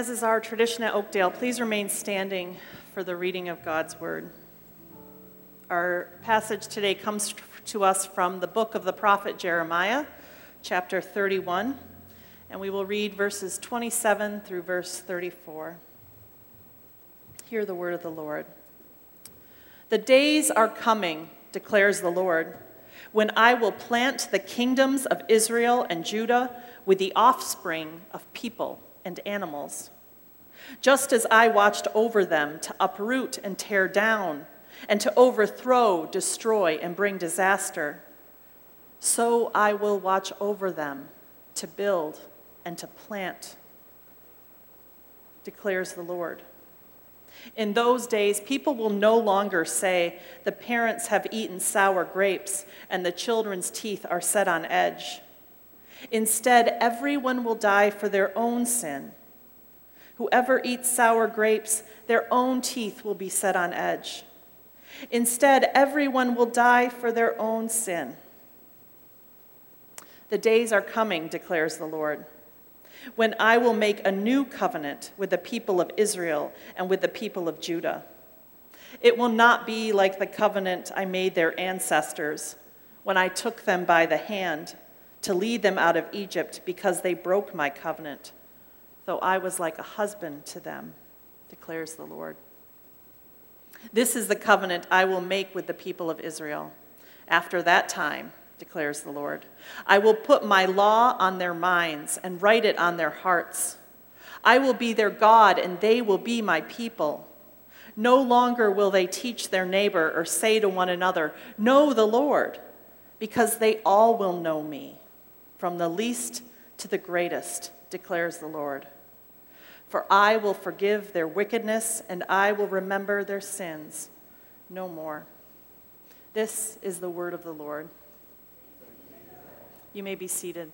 As is our tradition at Oakdale, please remain standing for the reading of God's Word. Our passage today comes to us from the book of the prophet Jeremiah, chapter 31, and we will read verses 27 through verse 34. Hear the word of the Lord. The days are coming, declares the Lord, when I will plant the kingdoms of Israel and Judah with the offspring of people and animals. Just as I watched over them to uproot and tear down, and to overthrow, destroy, and bring disaster, so I will watch over them to build and to plant, declares the Lord. In those days, people will no longer say, the parents have eaten sour grapes, and the children's teeth are set on edge. Instead, everyone will die for their own sin. Whoever eats sour grapes, their own teeth will be set on edge. Instead, everyone will die for their own sin. The days are coming, declares the Lord, when I will make a new covenant with the people of Israel and with the people of Judah. It will not be like the covenant I made their ancestors when I took them by the hand to lead them out of Egypt because they broke my covenant, though I was like a husband to them, declares the Lord. This is the covenant I will make with the people of Israel. After that time, declares the Lord, I will put my law on their minds and write it on their hearts. I will be their God, and they will be my people. No longer will they teach their neighbor or say to one another, know the Lord, because they all will know me, from the least to the greatest, declares the Lord. For I will forgive their wickedness, and I will remember their sins no more. This is the word of the Lord. You may be seated.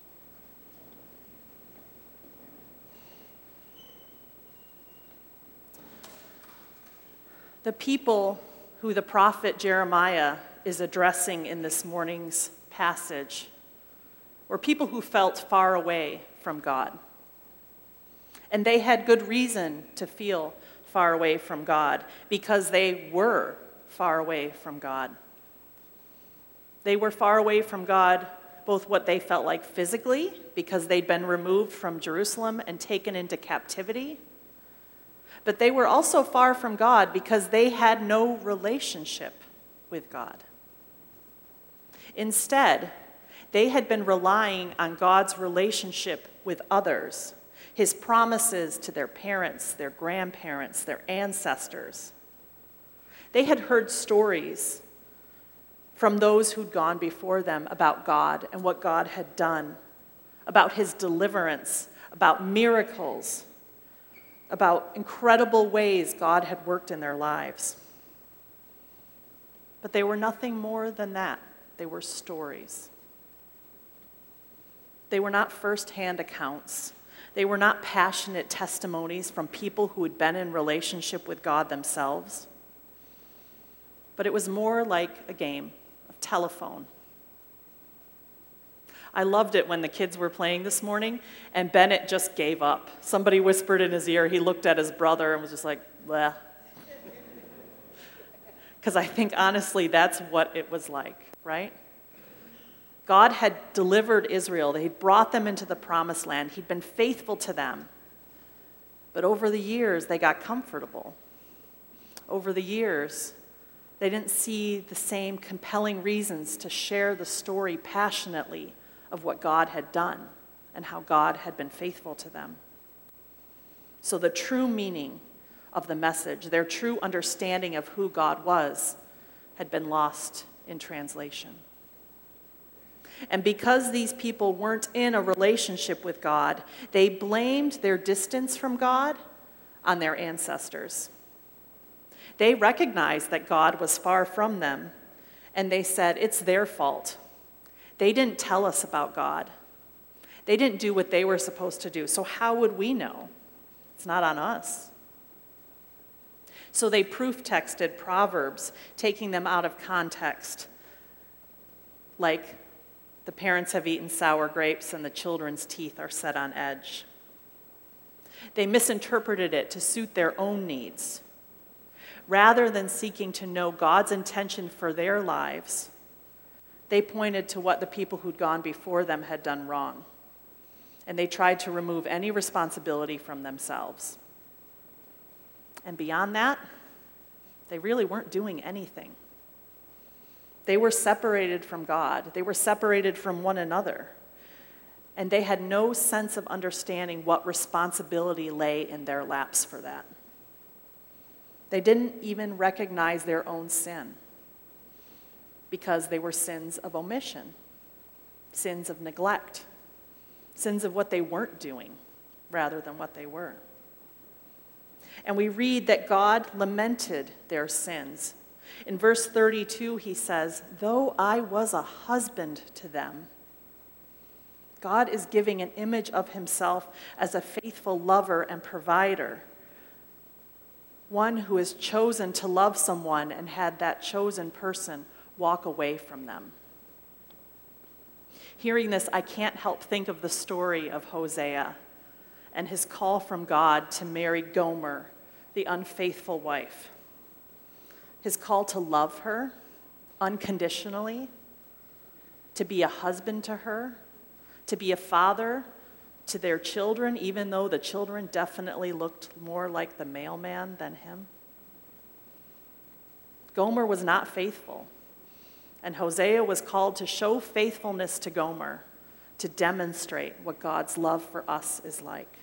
The people who the prophet Jeremiah is addressing in this morning's passage were people who felt far away from God. And they had good reason to feel far away from God because they were far away from God. They were far away from God, both what they felt like physically, because they'd been removed from Jerusalem and taken into captivity, but they were also far from God because they had no relationship with God. Instead, they had been relying on God's relationship with others, his promises to their parents, their grandparents, their ancestors. They had heard stories from those who'd gone before them about God and what God had done, about his deliverance, about miracles, about incredible ways God had worked in their lives. But they were nothing more than that. They were stories. They were not first-hand accounts. They were not passionate testimonies from people who had been in relationship with God themselves. But it was more like a game of telephone. I loved it when the kids were playing this morning and Bennett just gave up. Somebody whispered in his ear, he looked at his brother and was just like, bleh. Because I think honestly that's what it was like, right? God had delivered Israel. He brought them into the promised land. He'd been faithful to them. But over the years, they got comfortable. Over the years, they didn't see the same compelling reasons to share the story passionately of what God had done and how God had been faithful to them. So the true meaning of the message, their true understanding of who God was, had been lost in translation. And because these people weren't in a relationship with God, they blamed their distance from God on their ancestors. They recognized that God was far from them, and they said, it's their fault. They didn't tell us about God. They didn't do what they were supposed to do, so how would we know? It's not on us. So they proof-texted Proverbs, taking them out of context, like, the parents have eaten sour grapes and the children's teeth are set on edge. They misinterpreted it to suit their own needs. Rather than seeking to know God's intention for their lives, they pointed to what the people who'd gone before them had done wrong, and they tried to remove any responsibility from themselves. And beyond that, they really weren't doing anything. They were separated from God. They were separated from one another. And they had no sense of understanding what responsibility lay in their laps for that. They didn't even recognize their own sin because they were sins of omission, sins of neglect, sins of what they weren't doing rather than what they were. And we read that God lamented their sins. In verse 32, he says, "Though I was a husband to them." God is giving an image of himself as a faithful lover and provider, one who has chosen to love someone and had that chosen person walk away from them. Hearing this, I can't help think of the story of Hosea and his call from God to marry Gomer, the unfaithful wife. His call to love her unconditionally, to be a husband to her, to be a father to their children, even though the children definitely looked more like the mailman than him. Gomer was not faithful, and Hosea was called to show faithfulness to Gomer, to demonstrate what God's love for us is like.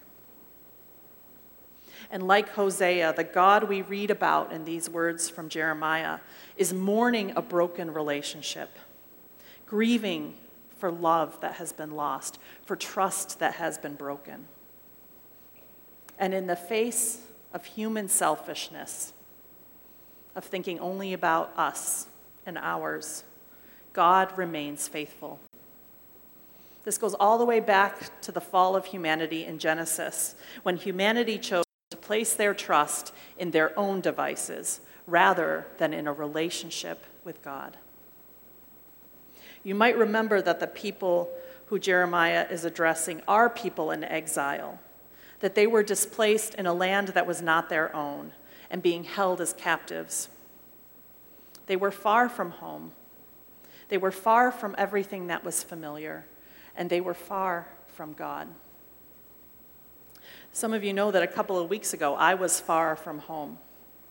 And like Hosea, the God we read about in these words from Jeremiah is mourning a broken relationship, grieving for love that has been lost, for trust that has been broken. And in the face of human selfishness, of thinking only about us and ours, God remains faithful. This goes all the way back to the fall of humanity in Genesis, when humanity chose to place their trust in their own devices rather than in a relationship with God. You might remember that the people who Jeremiah is addressing are people in exile, that they were displaced in a land that was not their own and being held as captives. They were far from home. They were far from everything that was familiar, and they were far from God. Some of you know that a couple of weeks ago, I was far from home.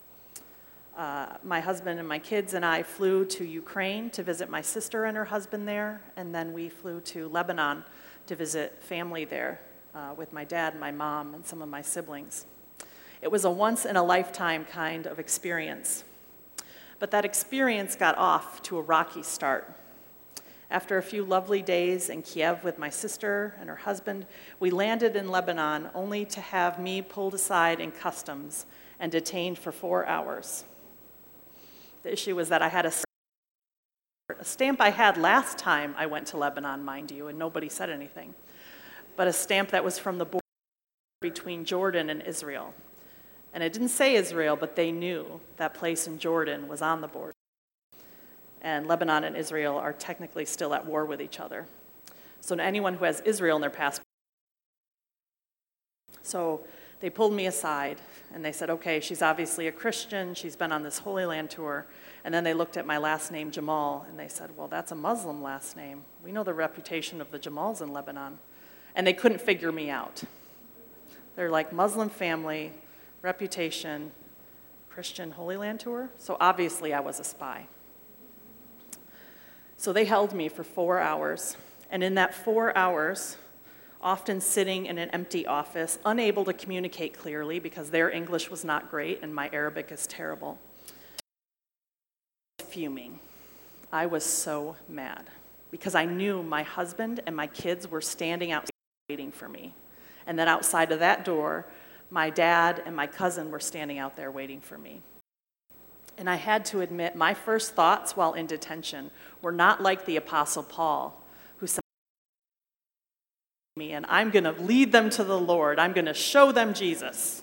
My husband and my kids and I flew to Ukraine to visit my sister and her husband there, and then we flew to Lebanon to visit family there with my dad and my mom and some of my siblings. It was a once-in-a-lifetime kind of experience. But that experience got off to a rocky start. After a few lovely days in Kiev with my sister and her husband, we landed in Lebanon only to have me pulled aside in customs and detained for 4 hours. The issue was that I had a stamp I had last time I went to Lebanon, mind you, and nobody said anything, but a stamp that was from the border between Jordan and Israel. And it didn't say Israel, but they knew that place in Jordan was on the border. And Lebanon and Israel are technically still at war with each other. So to anyone who has Israel in their passport. So they pulled me aside, and they said, okay, she's obviously a Christian. She's been on this Holy Land tour. And then they looked at my last name, Jamal, and they said, well, that's a Muslim last name. We know the reputation of the Jamals in Lebanon. And they couldn't figure me out. They're like, Muslim family, reputation, Christian Holy Land tour. So obviously I was a spy. So they held me for 4 hours. And in that 4 hours, often sitting in an empty office, unable to communicate clearly because their English was not great and my Arabic is terrible. Fuming. I was so mad because I knew my husband and my kids were standing out waiting for me. And then outside of that door, my dad and my cousin were standing out there waiting for me. And I had to admit, my first thoughts while in detention were not like the Apostle Paul, who said, and I'm going to lead them to the Lord. I'm going to show them Jesus.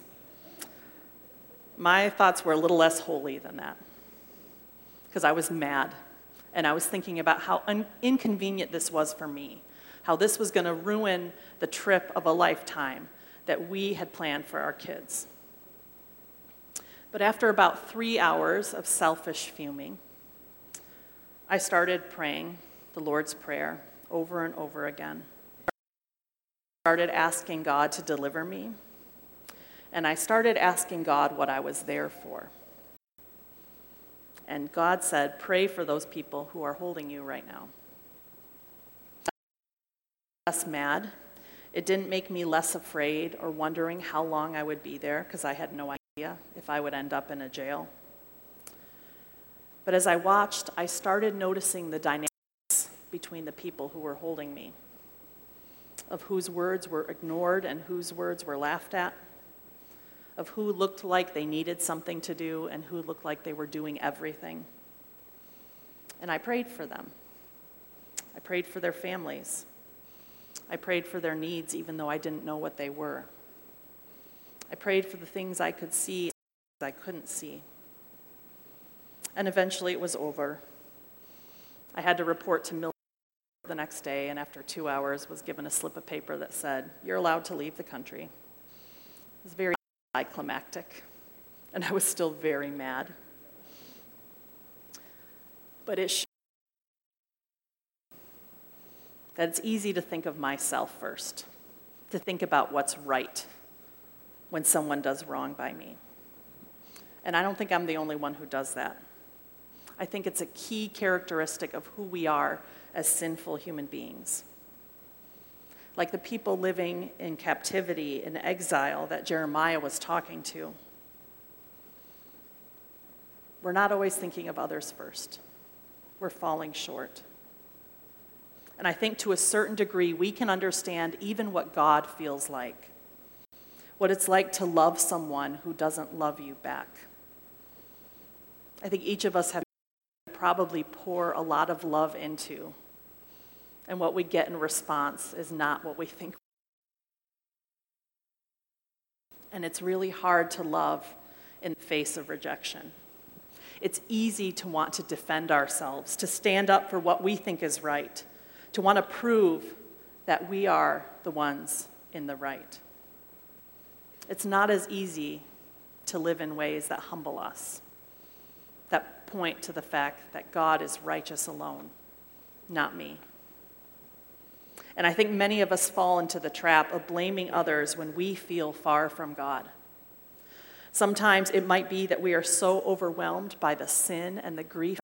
My thoughts were a little less holy than that because I was mad. And I was thinking about how inconvenient this was for me, how this was going to ruin the trip of a lifetime, that we had planned for our kids. But after about 3 hours of selfish fuming, I started praying the Lord's Prayer over and over again. I started asking God to deliver me, and I started asking God what I was there for. And God said, pray for those people who are holding you right now. Less mad. It didn't make me less afraid or wondering how long I would be there, because I had no idea if I would end up in a jail. But as I watched, I started noticing the dynamics between the people who were holding me, of whose words were ignored and whose words were laughed at, of who looked like they needed something to do and who looked like they were doing everything. And I prayed for them. I prayed for their families. I prayed for their needs, even though I didn't know what they were. I prayed for the things I could see and I couldn't see. And eventually it was over. I had to report to military the next day, and after 2 hours was given a slip of paper that said, you're allowed to leave the country. It was very anticlimactic, and I was still very mad. But it showed that it's easy to think of myself first, to think about what's right when someone does wrong by me. And I don't think I'm the only one who does that. I think it's a key characteristic of who we are as sinful human beings. Like the people living in captivity, in exile that Jeremiah was talking to. We're not always thinking of others first. We're falling short. And I think to a certain degree, we can understand even what God feels like. What it's like to love someone who doesn't love you back. I think each of us have probably pour a lot of love into, and what we get in response is not what we think. And it's really hard to love in the face of rejection. It's easy to want to defend ourselves, to stand up for what we think is right, to want to prove that we are the ones in the right. It's not as easy to live in ways that humble us, that point to the fact that God is righteous alone, not me. And I think many of us fall into the trap of blaming others when we feel far from God. Sometimes it might be that we are so overwhelmed by the sin and the grief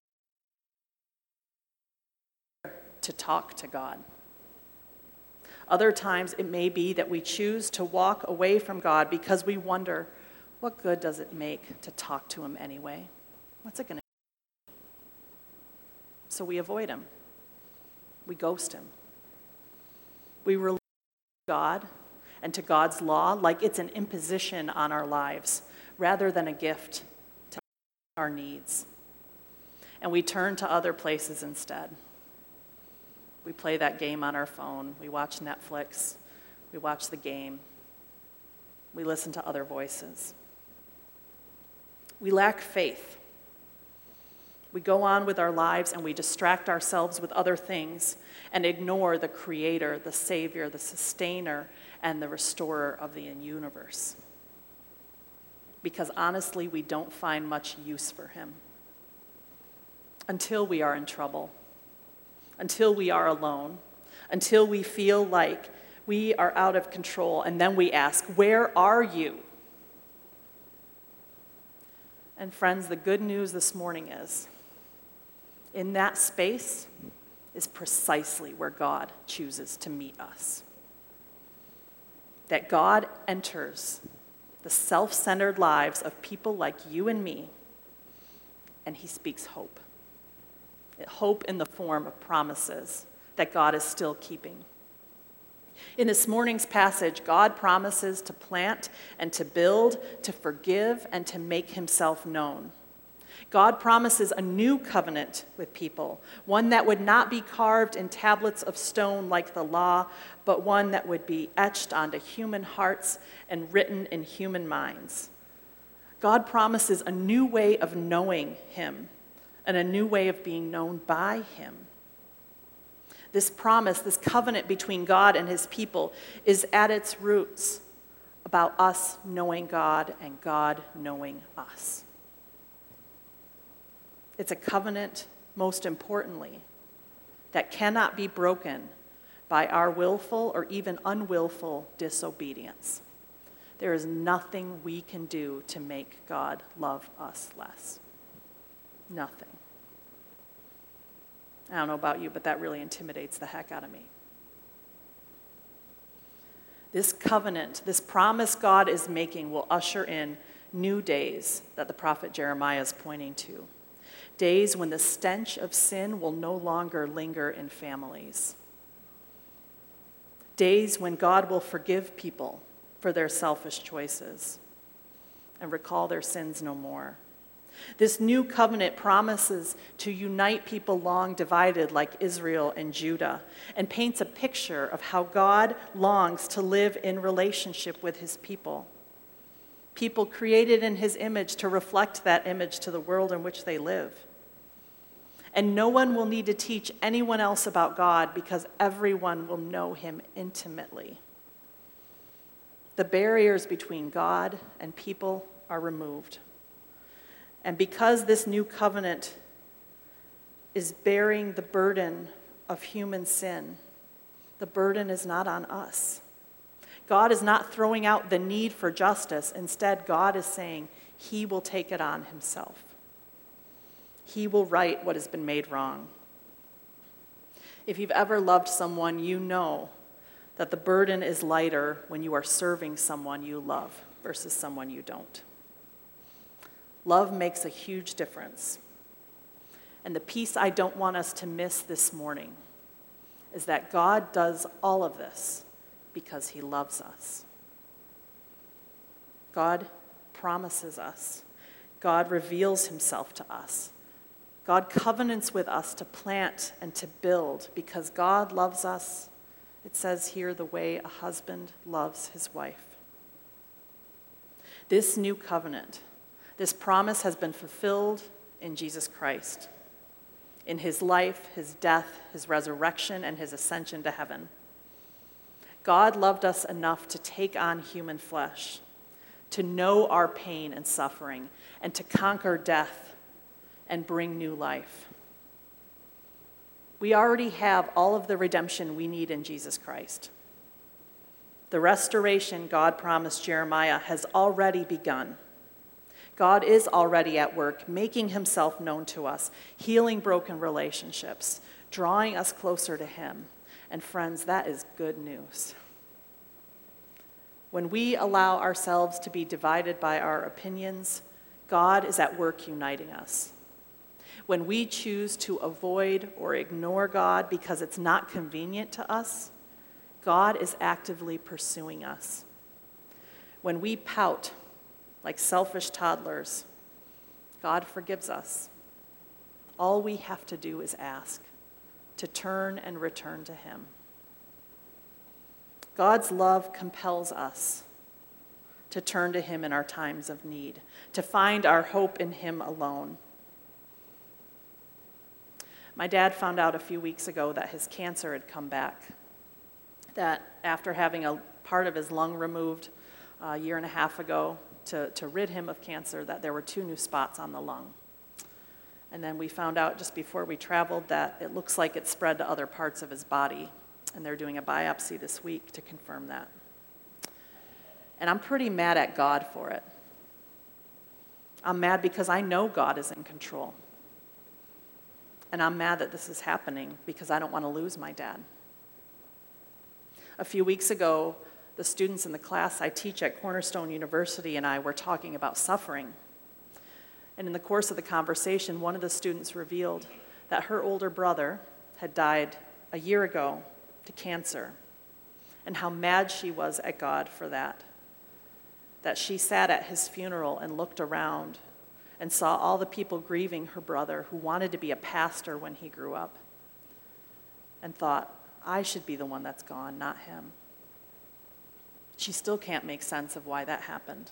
to talk to God. Other times it may be that we choose to walk away from God because we wonder, what good does it make to talk to him anyway? What's it going to do? So we avoid him. We ghost him. We relate to God and to God's law like it's an imposition on our lives rather than a gift to our needs. And we turn to other places instead. We play that game on our phone. We watch Netflix. We watch the game. We listen to other voices. We lack faith. We go on with our lives and we distract ourselves with other things and ignore the Creator, the Savior, the Sustainer, and the Restorer of the universe. Because honestly, we don't find much use for him until we are in trouble, until we are alone, until we feel like we are out of control, and then we ask, where are you? And friends, the good news this morning is, in that space is precisely where God chooses to meet us. That God enters the self-centered lives of people like you and me, and he speaks hope. Hope in the form of promises that God is still keeping. In this morning's passage, God promises to plant and to build, to forgive, and to make himself known. God promises a new covenant with people, one that would not be carved in tablets of stone like the law, but one that would be etched onto human hearts and written in human minds. God promises a new way of knowing him and a new way of being known by him. This promise, this covenant between God and his people is at its roots about us knowing God and God knowing us. It's a covenant, most importantly, that cannot be broken by our willful or even unwillful disobedience. There is nothing we can do to make God love us less. Nothing. I don't know about you, but that really intimidates the heck out of me. This covenant, this promise God is making, will usher in new days that the prophet Jeremiah is pointing to. Days when the stench of sin will no longer linger in families. Days when God will forgive people for their selfish choices and recall their sins no more. This new covenant promises to unite people long divided like Israel and Judah, and paints a picture of how God longs to live in relationship with his people. People created in his image to reflect that image to the world in which they live. And no one will need to teach anyone else about God because everyone will know him intimately. The barriers between God and people are removed. And because this new covenant is bearing the burden of human sin, the burden is not on us. God is not throwing out the need for justice. Instead, God is saying he will take it on himself. He will right what has been made wrong. If you've ever loved someone, you know that the burden is lighter when you are serving someone you love versus someone you don't. Love makes a huge difference. And the piece I don't want us to miss this morning is that God does all of this because he loves us. God promises us. God reveals himself to us. God covenants with us to plant and to build because God loves us, it says here, the way a husband loves his wife. This new covenant, this promise has been fulfilled in Jesus Christ, in his life, his death, his resurrection, and his ascension to heaven. God loved us enough to take on human flesh, to know our pain and suffering, and to conquer death and bring new life. We already have all of the redemption we need in Jesus Christ. The restoration God promised Jeremiah has already begun. God is already at work, making himself known to us, healing broken relationships, drawing us closer to him. And friends, that is good news. When we allow ourselves to be divided by our opinions, God is at work uniting us. When we choose to avoid or ignore God because it's not convenient to us, God is actively pursuing us. When we pout like selfish toddlers, God forgives us. All we have to do is ask, to turn and return to him. God's love compels us to turn to him in our times of need, to find our hope in him alone. My dad found out a few weeks ago that his cancer had come back, that after having a part of his lung removed a year and a half ago to rid him of cancer, that there were 2 new spots on the lung. And then we found out just before we traveled that it looks like it spread to other parts of his body, and they're doing a biopsy this week to confirm that. And I'm pretty mad at God for it. I'm mad because I know God is in control. And I'm mad that this is happening because I don't want to lose my dad. A few weeks ago, the students in the class I teach at Cornerstone University and I were talking about suffering. And in the course of the conversation, one of the students revealed that her older brother had died a year ago to cancer, and how mad she was at God for that. That she sat at his funeral and looked around and saw all the people grieving her brother who wanted to be a pastor when he grew up, and thought, I should be the one that's gone, not him. She still can't make sense of why that happened.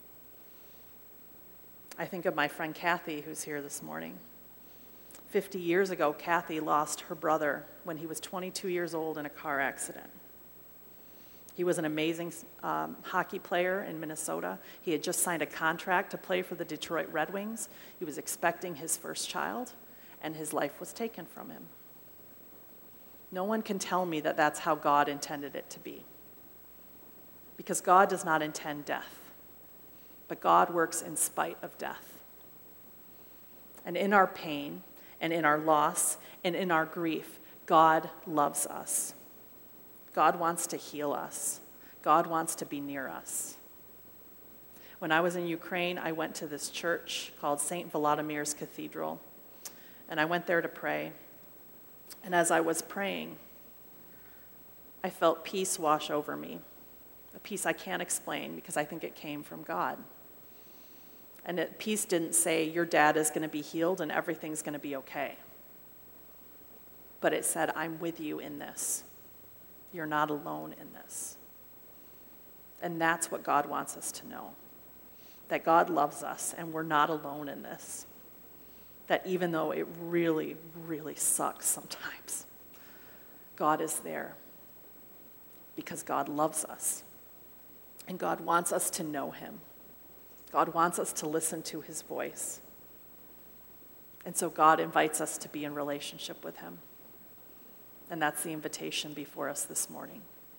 I think of my friend Kathy, who's here this morning. 50 years ago, Kathy lost her brother when he was 22 years old in a car accident. He was an amazing hockey player in Minnesota. He had just signed a contract to play for the Detroit Red Wings. He was expecting his first child, and his life was taken from him. No one can tell me that that's how God intended it to be. Because God does not intend death, but God works in spite of death. And in our pain, and in our loss, and in our grief, God loves us. God wants to heal us. God wants to be near us. When I was in Ukraine, I went to this church called St. Volodymyr's Cathedral, and I went there to pray. And as I was praying, I felt peace wash over me, a peace I can't explain because I think it came from God. And peace didn't say, your dad is going to be healed and everything's going to be okay. But it said, I'm with you in this. You're not alone in this. And that's what God wants us to know. That God loves us and we're not alone in this. That even though it really, really sucks sometimes, God is there. Because God loves us. And God wants us to know him. God wants us to listen to his voice. And so God invites us to be in relationship with him. And that's the invitation before us this morning.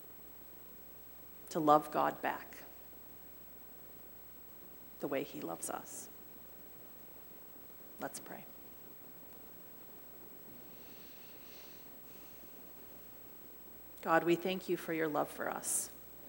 To love God back the way he loves us. Let's pray. God, we thank you for your love for us.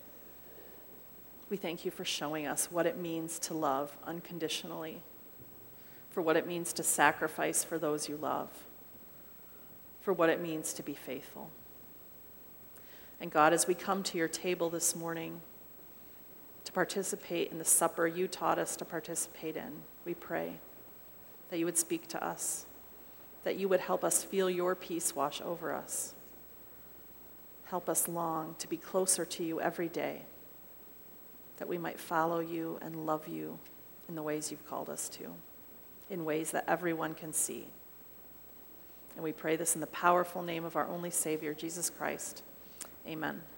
We thank you for showing us what it means to love unconditionally, for what it means to sacrifice for those you love, for what it means to be faithful. And God, as we come to your table this morning to participate in the supper you taught us to participate in, we pray that you would speak to us, that you would help us feel your peace wash over us. Help us long to be closer to you every day, that we might follow you and love you in the ways you've called us to, in ways that everyone can see. And we pray this in the powerful name of our only Savior, Jesus Christ. Amen.